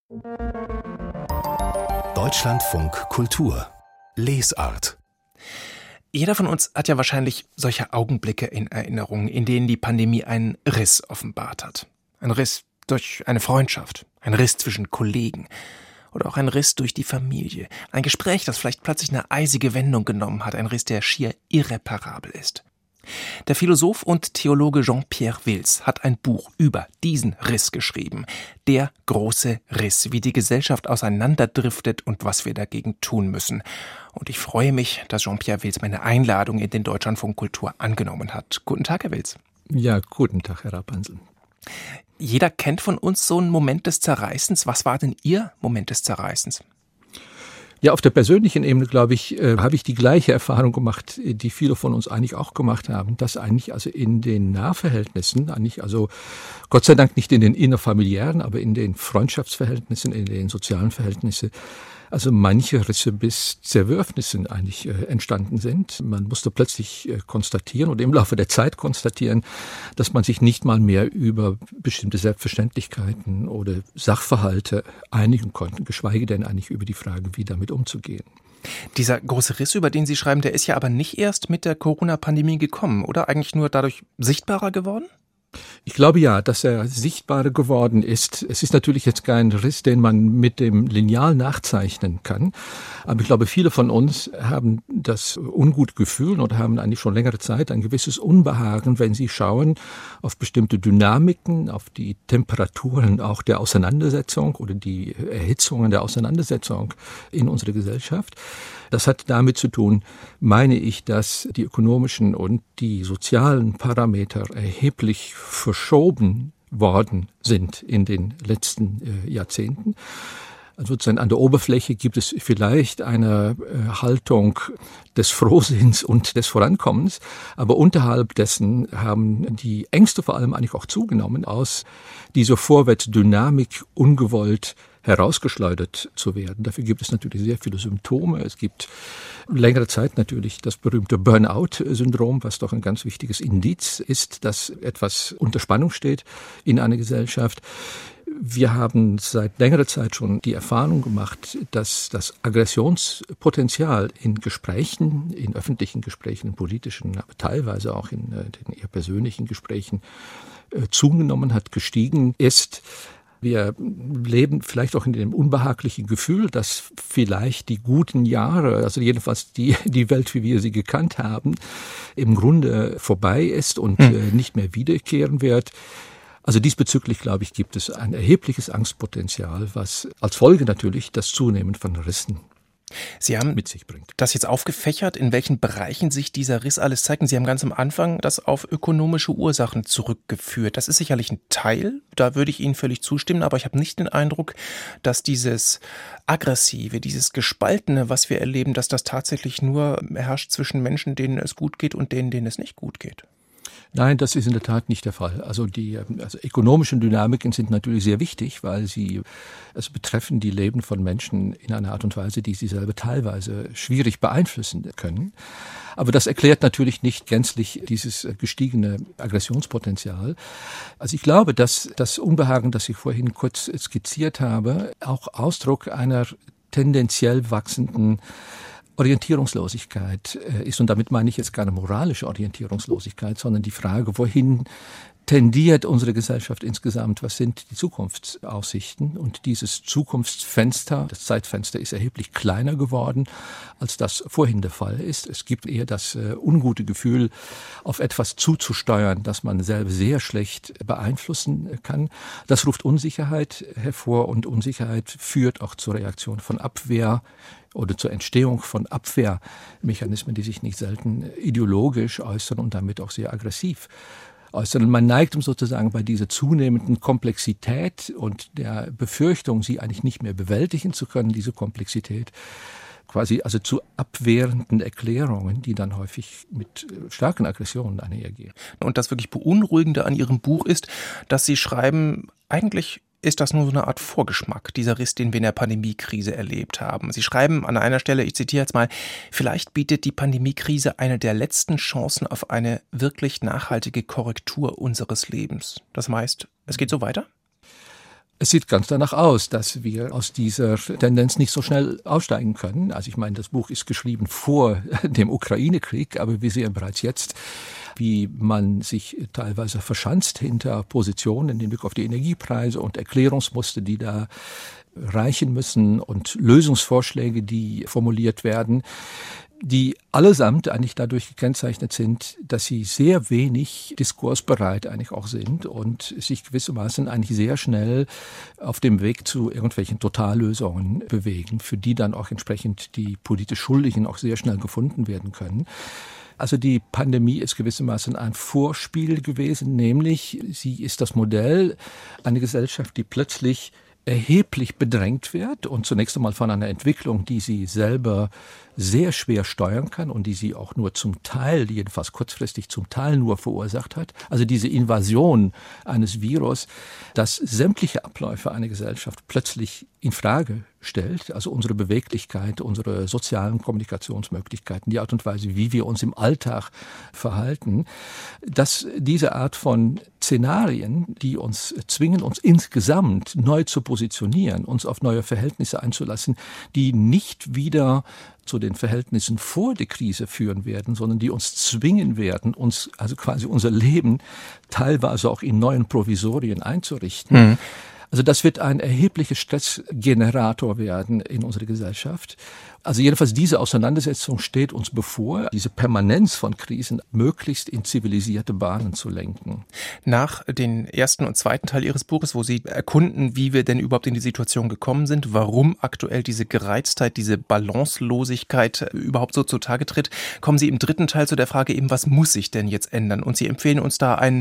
Deutschlandfunk Kultur Lesart. Jeder von uns hat ja wahrscheinlich solche Augenblicke in Erinnerung, in denen die Pandemie einen Riss offenbart hat. Ein Riss durch eine Freundschaft, ein Riss zwischen Kollegen oder auch ein Riss durch die Familie. Ein Gespräch, das vielleicht plötzlich eine eisige Wendung genommen hat, ein Riss, der schier irreparabel ist. Der Philosoph und Theologe Jean-Pierre Vils hat ein Buch über diesen Riss geschrieben. Der große Riss, wie die Gesellschaft auseinanderdriftet und was wir dagegen tun müssen. Und ich freue mich, dass Jean-Pierre Vils meine Einladung in den Deutschlandfunk Kultur angenommen hat. Guten Tag, Herr Vils. Ja, guten Tag, Herr Rapansel. Jeder kennt von uns so einen Moment des Zerreißens. Was war denn Ihr Moment des Zerreißens? Ja, auf der persönlichen Ebene, glaube ich, habe ich die gleiche Erfahrung gemacht, die viele von uns eigentlich auch gemacht haben, dass eigentlich also in den Nahverhältnissen, eigentlich also Gott sei Dank nicht in den innerfamiliären, aber in den Freundschaftsverhältnissen, in den sozialen Verhältnissen, also manche Risse bis Zerwürfnissen eigentlich entstanden sind. Man musste plötzlich konstatieren oder im Laufe der Zeit konstatieren, dass man sich nicht mal mehr über bestimmte Selbstverständlichkeiten oder Sachverhalte einigen konnte, geschweige denn eigentlich über die Frage, wie damit umzugehen. Dieser große Riss, über den Sie schreiben, der ist ja aber nicht erst mit der Corona-Pandemie gekommen, oder? Eigentlich nur dadurch sichtbarer geworden? Ich glaube ja, dass er sichtbarer geworden ist. Es ist natürlich jetzt kein Riss, den man mit dem Lineal nachzeichnen kann. Aber ich glaube, viele von uns haben das Ungutgefühl oder haben eigentlich schon längere Zeit ein gewisses Unbehagen, wenn sie schauen auf bestimmte Dynamiken, auf die Temperaturen auch der Auseinandersetzung oder die Erhitzungen der Auseinandersetzung in unserer Gesellschaft. Das hat damit zu tun, meine ich, dass die ökonomischen und die sozialen Parameter erheblich verschoben worden sind in den letzten Jahrzehnten. Also sozusagen an der Oberfläche gibt es vielleicht eine Haltung des Frohsinns und des Vorankommens, aber unterhalb dessen haben die Ängste vor allem eigentlich auch zugenommen, aus dieser Vorwärtsdynamik ungewollt herausgeschleudert zu werden. Dafür gibt es natürlich sehr viele Symptome. Es gibt längere Zeit natürlich das berühmte Burnout-Syndrom, was doch ein ganz wichtiges Indiz ist, dass etwas unter Spannung steht in einer Gesellschaft. Wir haben seit längerer Zeit schon die Erfahrung gemacht, dass das Aggressionspotenzial in Gesprächen, in öffentlichen Gesprächen, in politischen, aber teilweise auch in den eher persönlichen Gesprächen zugenommen hat, gestiegen ist. Wir leben vielleicht auch in dem unbehaglichen Gefühl, dass vielleicht die guten Jahre, also jedenfalls die Welt, wie wir sie gekannt haben, im Grunde vorbei ist und nicht mehr wiederkehren wird. Also diesbezüglich, glaube ich, gibt es ein erhebliches Angstpotenzial, was als Folge natürlich das Zunehmen von Rissen Sie haben mit sich bringt. Das jetzt aufgefächert, in welchen Bereichen sich dieser Riss alles zeigt. Und Sie haben ganz am Anfang das auf ökonomische Ursachen zurückgeführt. Das ist sicherlich ein Teil, da würde ich Ihnen völlig zustimmen, aber ich habe nicht den Eindruck, dass dieses Aggressive, dieses Gespaltene, was wir erleben, dass das tatsächlich nur herrscht zwischen Menschen, denen es gut geht und denen es nicht gut geht. Nein, das ist in der Tat nicht der Fall. Also ökonomischen Dynamiken sind natürlich sehr wichtig, weil sie betreffen die Leben von Menschen in einer Art und Weise, die sie selber teilweise schwierig beeinflussen können. Aber das erklärt natürlich nicht gänzlich dieses gestiegene Aggressionspotenzial. Also ich glaube, dass das Unbehagen, das ich vorhin kurz skizziert habe, auch Ausdruck einer tendenziell wachsenden Orientierungslosigkeit ist. Und damit meine ich jetzt keine moralische Orientierungslosigkeit, sondern die Frage, wohin tendiert unsere Gesellschaft insgesamt? Was sind die Zukunftsaussichten? Und dieses Zukunftsfenster, das Zeitfenster ist erheblich kleiner geworden, als das vorhin der Fall ist. Es gibt eher das ungute Gefühl, auf etwas zuzusteuern, das man selber sehr schlecht beeinflussen kann. Das ruft Unsicherheit hervor und Unsicherheit führt auch zur Reaktion von Abwehr oder zur Entstehung von Abwehrmechanismen, die sich nicht selten ideologisch äußern und damit auch sehr aggressiv äußern. Man neigt sozusagen bei dieser zunehmenden Komplexität und der Befürchtung, sie eigentlich nicht mehr bewältigen zu können, diese Komplexität, quasi also zu abwehrenden Erklärungen, die dann häufig mit starken Aggressionen einhergehen. Und das wirklich Beunruhigende an Ihrem Buch ist, dass Sie schreiben, eigentlich ist das nur so eine Art Vorgeschmack, dieser Riss, den wir in der Pandemiekrise erlebt haben. Sie schreiben an einer Stelle, ich zitiere jetzt mal, vielleicht bietet die Pandemiekrise eine der letzten Chancen auf eine wirklich nachhaltige Korrektur unseres Lebens. Das heißt, es geht so weiter? Es sieht ganz danach aus, dass wir aus dieser Tendenz nicht so schnell aussteigen können. Also ich meine, das Buch ist geschrieben vor dem Ukraine-Krieg, aber wir sehen bereits jetzt, wie man sich teilweise verschanzt hinter Positionen im Hinblick auf die Energiepreise und Erklärungsmuster, die da reichen müssen und Lösungsvorschläge, die formuliert werden, die allesamt eigentlich dadurch gekennzeichnet sind, dass sie sehr wenig diskursbereit eigentlich auch sind und sich gewissermaßen eigentlich sehr schnell auf dem Weg zu irgendwelchen Totallösungen bewegen, für die dann auch entsprechend die politisch Schuldigen auch sehr schnell gefunden werden können. Also die Pandemie ist gewissermaßen ein Vorspiel gewesen, nämlich sie ist das Modell einer Gesellschaft, die plötzlich erheblich bedrängt wird und zunächst einmal von einer Entwicklung, die sie selber sehr schwer steuern kann und die sie auch nur zum Teil, jedenfalls kurzfristig zum Teil nur verursacht hat. Also diese Invasion eines Virus, das sämtliche Abläufe einer Gesellschaft plötzlich in Frage stellt, also unsere Beweglichkeit, unsere sozialen Kommunikationsmöglichkeiten, die Art und Weise, wie wir uns im Alltag verhalten, dass diese Art von Szenarien, die uns zwingen, uns insgesamt neu zu positionieren, uns auf neue Verhältnisse einzulassen, die nicht wieder zu den Verhältnissen vor der Krise führen werden, sondern die uns zwingen werden, uns also quasi unser Leben teilweise auch in neuen Provisorien einzurichten. Mhm. Also das wird ein erheblicher Stressgenerator werden in unserer Gesellschaft. Also jedenfalls diese Auseinandersetzung steht uns bevor, diese Permanenz von Krisen möglichst in zivilisierte Bahnen zu lenken. Nach den ersten und zweiten Teil Ihres Buches, wo Sie erkunden, wie wir denn überhaupt in die Situation gekommen sind, warum aktuell diese Gereiztheit, diese Balancelosigkeit überhaupt so zutage tritt, kommen Sie im dritten Teil zu der Frage eben, was muss sich denn jetzt ändern? Und Sie empfehlen uns da ein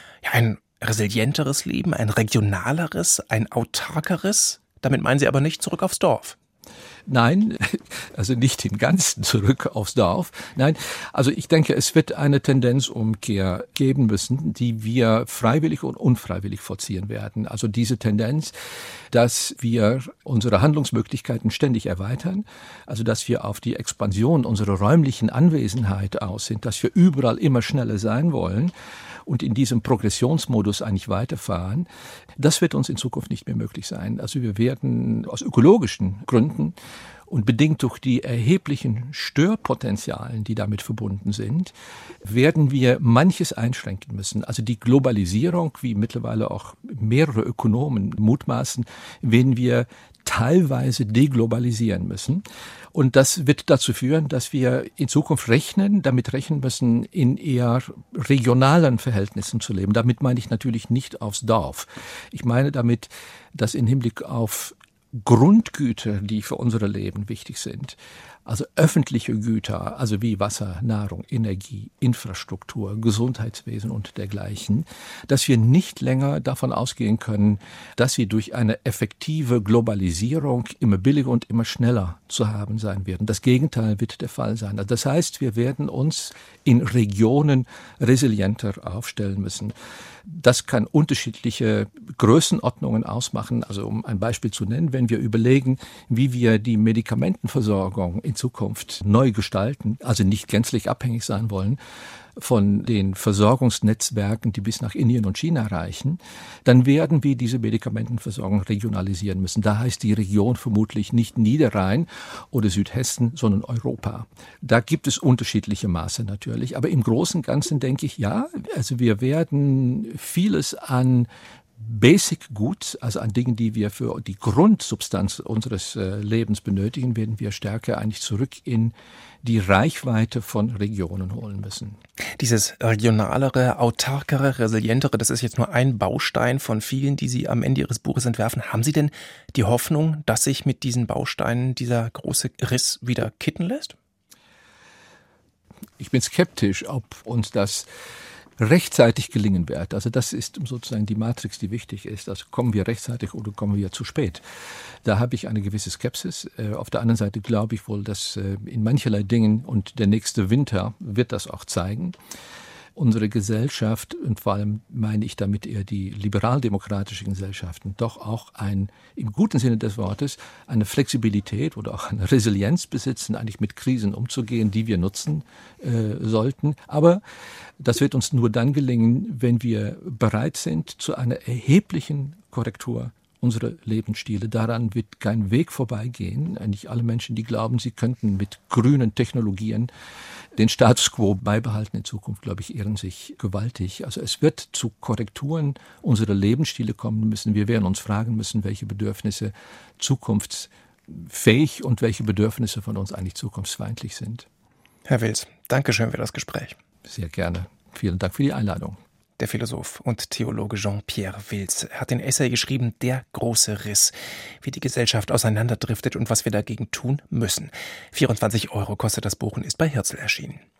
resilienteres Leben, ein regionaleres, ein autarkeres. Damit meinen Sie aber nicht zurück aufs Dorf. Nein, also nicht im Ganzen zurück aufs Dorf. Nein, also ich denke, es wird eine Tendenzumkehr geben müssen, die wir freiwillig und unfreiwillig vollziehen werden. Also diese Tendenz, dass wir unsere Handlungsmöglichkeiten ständig erweitern, also dass wir auf die Expansion unserer räumlichen Anwesenheit aus sind, dass wir überall immer schneller sein wollen und in diesem Progressionsmodus eigentlich weiterfahren, das wird uns in Zukunft nicht mehr möglich sein. Also wir werden aus ökologischen Gründen und bedingt durch die erheblichen Störpotenzialen, die damit verbunden sind, werden wir manches einschränken müssen. Also die Globalisierung, wie mittlerweile auch mehrere Ökonomen mutmaßen, werden wir teilweise deglobalisieren müssen. Und das wird dazu führen, dass wir in Zukunft damit rechnen müssen, in eher regionalen Verhältnissen zu leben. Damit meine ich natürlich nicht aufs Dorf. Ich meine damit, dass im Hinblick auf Grundgüter, die für unser Leben wichtig sind, also öffentliche Güter, also wie Wasser, Nahrung, Energie, Infrastruktur, Gesundheitswesen und dergleichen, dass wir nicht länger davon ausgehen können, dass sie durch eine effektive Globalisierung immer billiger und immer schneller zu haben sein werden. Das Gegenteil wird der Fall sein. Also das heißt, wir werden uns in Regionen resilienter aufstellen müssen. Das kann unterschiedliche Größenordnungen ausmachen. Also um ein Beispiel zu nennen, wenn wir überlegen, wie wir die Medikamentenversorgung in Zukunft neu gestalten, also nicht gänzlich abhängig sein wollen von den Versorgungsnetzwerken, die bis nach Indien und China reichen, dann werden wir diese Medikamentenversorgung regionalisieren müssen. Da heißt die Region vermutlich nicht Niederrhein oder Südhessen, sondern Europa. Da gibt es unterschiedliche Maße natürlich, aber im Großen und Ganzen denke ich, ja, also wir werden vieles an Basic Goods, also an Dingen, die wir für die Grundsubstanz unseres Lebens benötigen, werden wir stärker eigentlich zurück in die Reichweite von Regionen holen müssen. Dieses regionalere, autarkere, resilientere, das ist jetzt nur ein Baustein von vielen, die Sie am Ende Ihres Buches entwerfen. Haben Sie denn die Hoffnung, dass sich mit diesen Bausteinen dieser große Riss wieder kitten lässt? Ich bin skeptisch, ob uns das rechtzeitig gelingen wird. Also das ist sozusagen die Matrix, die wichtig ist. Also kommen wir rechtzeitig oder kommen wir zu spät? Da habe ich eine gewisse Skepsis. Auf der anderen Seite glaube ich wohl, dass in mancherlei Dingen, und der nächste Winter wird das auch zeigen, unsere Gesellschaft, und vor allem meine ich damit eher die liberaldemokratischen Gesellschaften, doch auch im guten Sinne des Wortes eine Flexibilität oder auch eine Resilienz besitzen, eigentlich mit Krisen umzugehen, die wir nutzen sollten. Aber das wird uns nur dann gelingen, wenn wir bereit sind zu einer erheblichen Korrektur unsere Lebensstile. Daran wird kein Weg vorbeigehen. Nicht alle Menschen, die glauben, sie könnten mit grünen Technologien den Status quo beibehalten in Zukunft, glaube ich, irren sich gewaltig. Also es wird zu Korrekturen unserer Lebensstile kommen müssen. Wir werden uns fragen müssen, welche Bedürfnisse zukunftsfähig und welche Bedürfnisse von uns eigentlich zukunftsfeindlich sind. Herr Wils, danke schön für das Gespräch. Sehr gerne. Vielen Dank für die Einladung. Der Philosoph und Theologe Jean-Pierre Wils hat den Essay geschrieben, Der große Riss, wie die Gesellschaft auseinanderdriftet und was wir dagegen tun müssen. 24 € kostet das Buch und ist bei Hirzel erschienen.